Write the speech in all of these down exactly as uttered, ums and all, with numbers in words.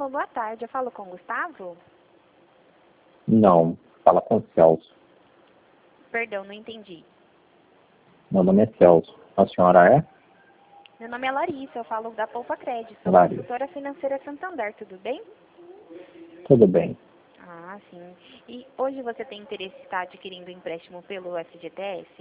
Alô, boa tarde. Eu falo com o Gustavo? Não, fala com o Celso. Perdão, não entendi. Meu nome é Celso. A senhora é? Meu nome é Larissa, eu falo da Poupa Crédito. Sou Larissa. consultora financeira Santander, tudo bem? Tudo bem. Ah, sim. E hoje você tem interesse em estar adquirindo empréstimo pelo F G T S?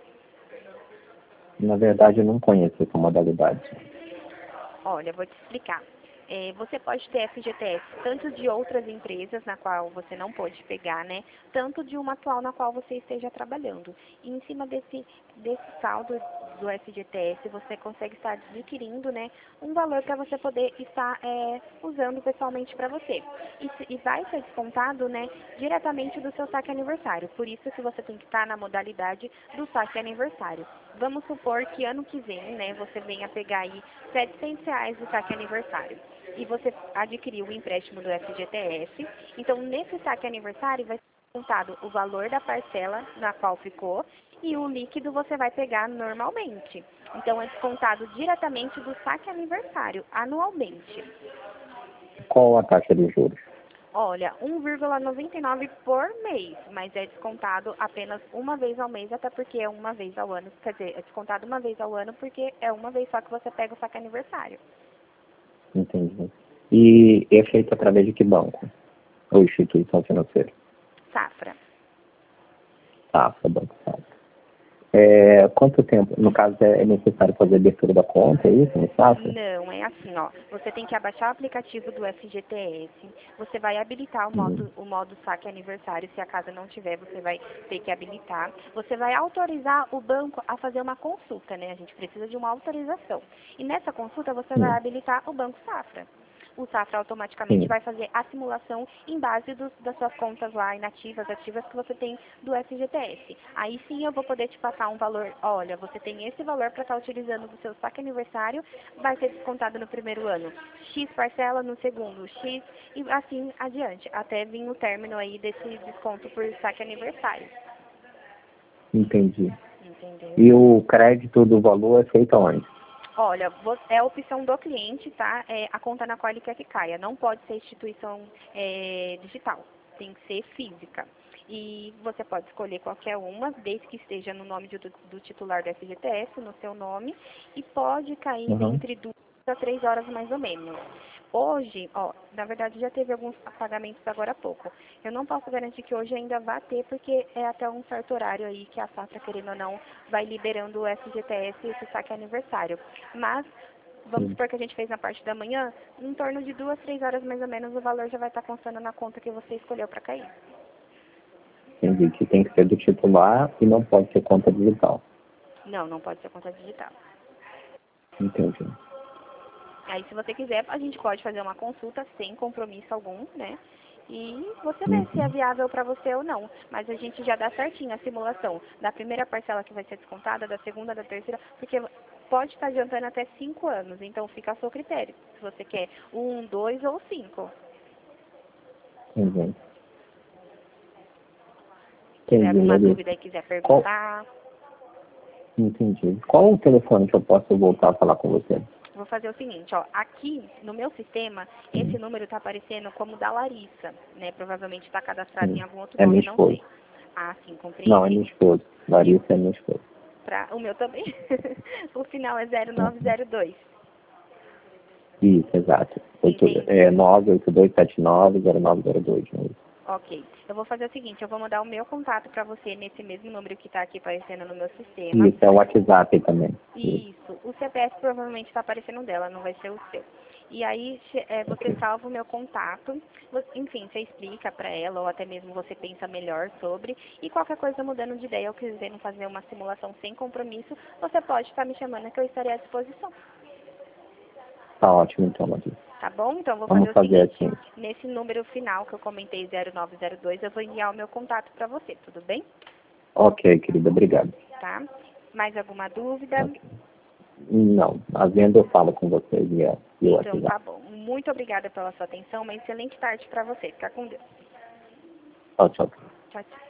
Na verdade, eu não conheço essa modalidade. Olha, vou te explicar. É, você pode ter F G T S tanto de outras empresas na qual você não pode pegar, né? Tanto de uma atual na qual você esteja trabalhando. E em cima desse, desse saldo do F G T S, você consegue estar adquirindo, né, um valor para você poder estar é, usando pessoalmente para você. E, se- e vai ser descontado, né, diretamente do seu saque aniversário. Por isso que você tem que estar na modalidade do saque aniversário. Vamos supor que ano que vem, né, você venha pegar aí setecentos reais do saque aniversário. E você adquiriu o empréstimo do F G T S. Então, nesse saque aniversário, vai ser descontado o valor da parcela na qual ficou e o líquido você vai pegar normalmente. Então, é descontado diretamente do saque aniversário, anualmente. Qual a taxa de juros? Olha, um vírgula noventa e nove por mês, mas é descontado apenas uma vez ao mês, até porque é uma vez ao ano. Quer dizer, é descontado uma vez ao ano porque é uma vez só que você pega o saque aniversário. Entendi. E é feito através de que banco? Ou instituição financeira? Safra. Safra, Banco Safra. É, quanto tempo, no caso, é necessário fazer a abertura da conta, é isso, no Safra? Não, é assim, ó. Você tem que abaixar o aplicativo do F G T S. Você vai habilitar o Uhum. modo, o modo saque aniversário. Se a casa não tiver, você vai ter que habilitar. Você vai autorizar o banco a fazer uma consulta, né? A gente precisa de uma autorização. E nessa consulta você vai Sim. habilitar o Banco Safra. O Safra automaticamente Sim. vai fazer a simulação em base dos, das suas contas lá inativas, ativas que você tem do F G T S. Aí sim eu vou poder te passar um valor, olha, você tem esse valor para estar utilizando do seu saque aniversário, vai ser descontado no primeiro ano, X parcela no segundo, X e assim adiante, até vir o término aí desse desconto por saque aniversário. Entendi. Entendeu? E o crédito do valor é feito aonde? Olha, vo- é a opção do cliente, tá? É a conta na qual ele quer que caia. Não pode ser instituição é, digital, tem que ser física. E você pode escolher qualquer uma, desde que esteja no nome de- do, do titular do F G T S, no seu nome, e pode cair Uhum. entre duas a três horas mais ou menos. Hoje, ó, na verdade já teve alguns pagamentos agora há pouco. Eu não posso garantir que hoje ainda vai ter, porque é até um certo horário aí que a Safra, querendo ou não, vai liberando o F G T S e esse saque aniversário. Mas, vamos Sim. supor que a gente fez na parte da manhã, em torno de duas, três horas mais ou menos, o valor já vai estar constando na conta que você escolheu para cair. Entendi que tem que ser do titular e não pode ser conta digital. Não, não pode ser conta digital. Entendi. Aí, se você quiser, a gente pode fazer uma consulta sem compromisso algum, né? E você vê se é Uhum. viável para você ou não. Mas a gente já dá certinho a simulação da primeira parcela que vai ser descontada, da segunda, da terceira, porque pode estar adiantando até cinco anos. Então, fica a seu critério. Se você quer um, dois ou cinco. Entendi. Se tiver Entendi, alguma Larissa. dúvida e quiser Qual... perguntar, Entendi. Qual o telefone que eu posso voltar a falar com você? vou fazer o seguinte, ó, aqui no meu sistema, esse número está aparecendo como da Larissa, né? Provavelmente está cadastrado em Sim. algum outro É nome, minha eu não esposa. sei. Ah, sim, Não, é compreendi. minha esposa. E Larissa é minha esposa. pra, o meu também. O final é zero nove Uhum. zero dois. Isso, exato. Oito- Entendi. É nove oito dois sete nove zero nove zero dois. Né? Ok. Eu vou fazer o seguinte, eu vou mandar o meu contato para você nesse mesmo número que está aqui aparecendo no meu sistema. Isso, é o WhatsApp também. Isso. Isso. O C P F provavelmente está aparecendo dela, não vai ser o seu. E aí che- é, você Ok. salva o meu contato, vo- enfim, você explica para ela, ou até mesmo você pensa melhor sobre, e qualquer coisa mudando de ideia ou quiserem fazer uma simulação sem compromisso, você pode estar me chamando que eu estarei à disposição. Tá ótimo, então, Larissa. Tá bom? Então, vou fazer Vamos o fazer seguinte. assim. Nesse número final que eu comentei, zero nove zero dois, eu vou enviar o meu contato para você, tudo bem? Ok, querida, obrigado. Tá? Mais alguma dúvida? Ok. Não, a venda eu falo com vocês via, via Então, tá WhatsApp. bom. Muito obrigada pela sua atenção. Uma excelente tarde para você. Fica com Deus. Tchau, tchau. Tchau, tchau.